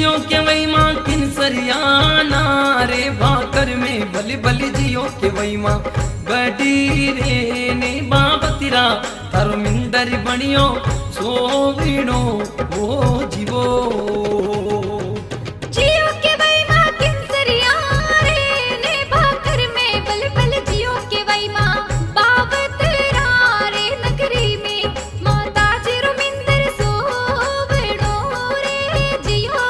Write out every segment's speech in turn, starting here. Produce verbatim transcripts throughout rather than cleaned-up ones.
जियो के वही माँ किन सरियाना रे भाकर में भली भली जियो के वही माँ गडी रे ने बाबतिरा तारो मिंदर बनियो सोविनो वो जीवो जियो के वही माँ किन सरियाना रे ने भाकर में भली भली जियो के वही माँ बाबतिरा रे नगरी में माता जीरो मिंदर सोविनो रे जियो।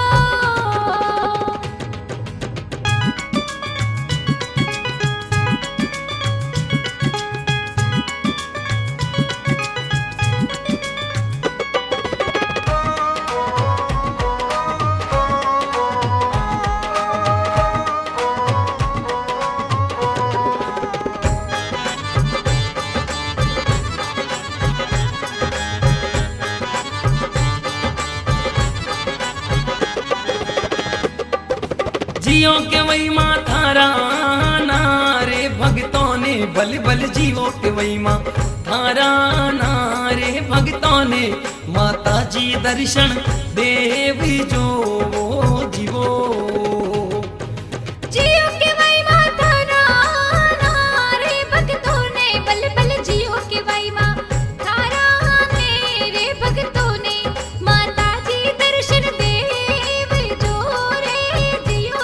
जियो के वही माँ थारा नारे भगतों ने बल बल जियो के वही माँ थारा नारे भगतों ने माता जी दर्शन देवी जो वो जीवो जियो के वही माँ थारा नारे भगतों ने बल बल जियो के वही माँ थारा मेरे भगतों ने माता जी दर्शन देव जो रे जियो।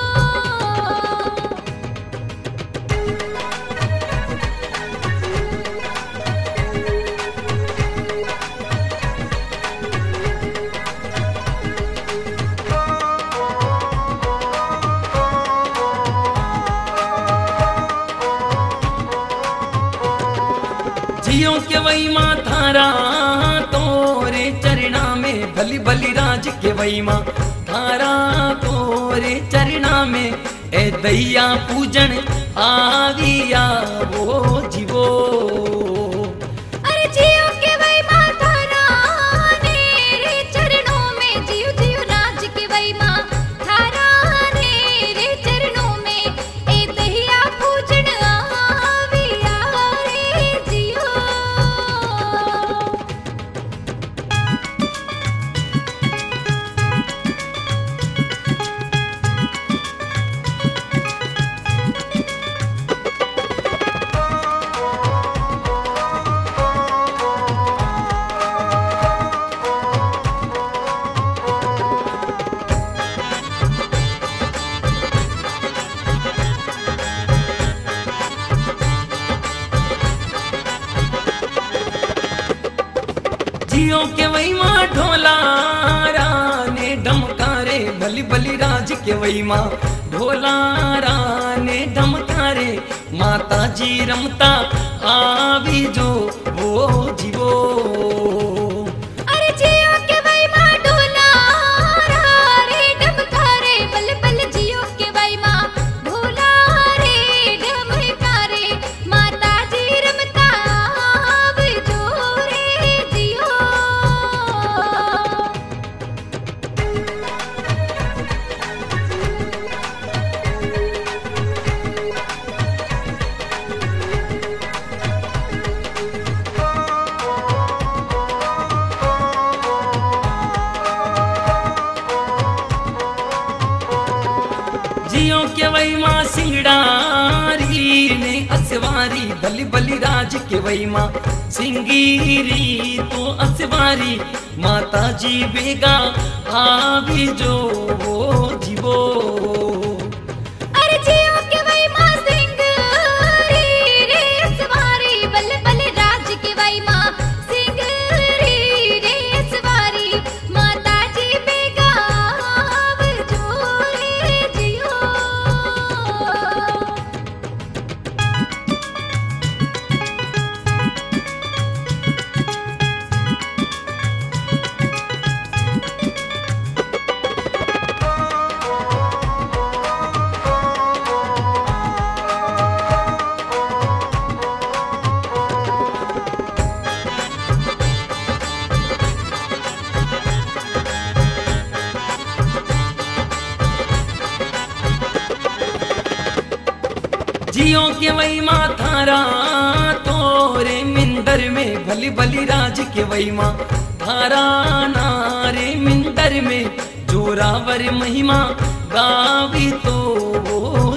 जियो के वही माँ थारा तोरे चरणा में भली भली राज के वही माँ थारा तोरे चरणा में ए दैया पूजन आविया वो जीवो अरे जियो के वही माँ थारा मेरे चरणों में जियो जियो राज के वही माँ थारा मेरे चरणों में ए दहिया पूजन आविया रे जियो। जियो के वही माँ ढोला ने डमकारे भली भली राज के वही माँ ढोला ने डमकारे माता जी रमता आवी जो वो जीवो अरे जियो के वही माँ ढोला रे डमकारे बल बल जियो के वही माँ ढोला रे डमकारे माता जी रमता आव जो रे जियो। जियो के वही माँ सिंगड़ारी ने असवारी भली भली राज के वही माँ सिंगीरी तो असवारी माता जी बेगा आवी जो वो जीवो अरे जियो के वही माँ सिंगरी रे सवारी बल बल राज के वही माँ सिंगरी रे सवारी माता जी बेगाव जो रे जियो। जियो के वही माँ थारा तोरे मिंदर में भली भली राज के वही माँ थारा नारे मिंदर में जो जोरावर महिमा गावी तो